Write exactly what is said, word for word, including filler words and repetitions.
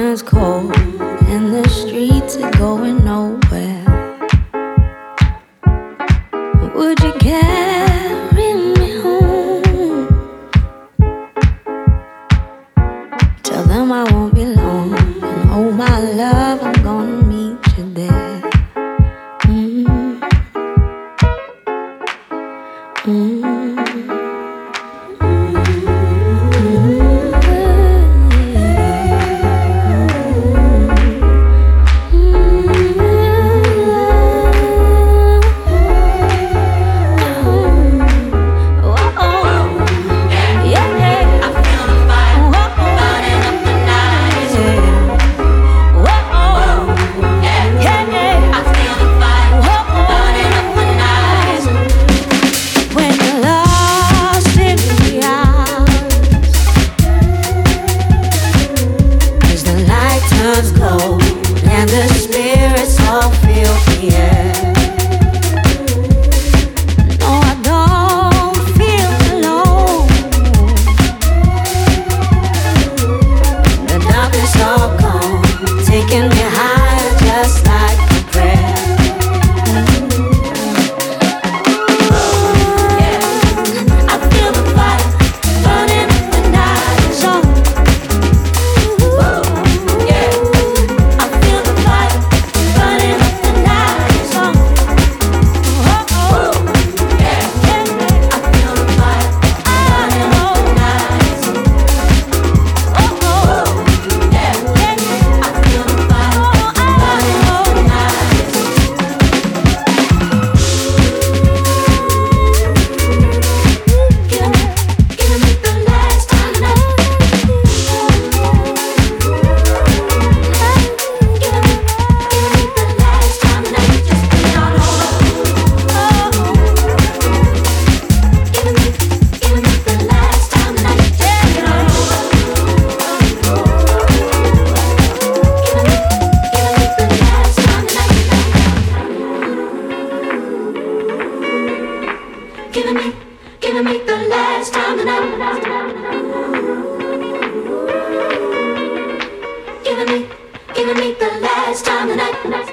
turns cold and the streets are going nowhere. Would you carry me home? Tell them I won't be long, and oh my love, I'm gonna meet you there. Mm. Mm. Cold, and the spirits all fill the air. No, I don't feel alone. The darkness all gone, taking me higher just like a prayer. Oh, yeah. I feel the fire burning up the night. So Gonna make, gonna make the last time tonight. Gonna make, gonna make the last time tonight.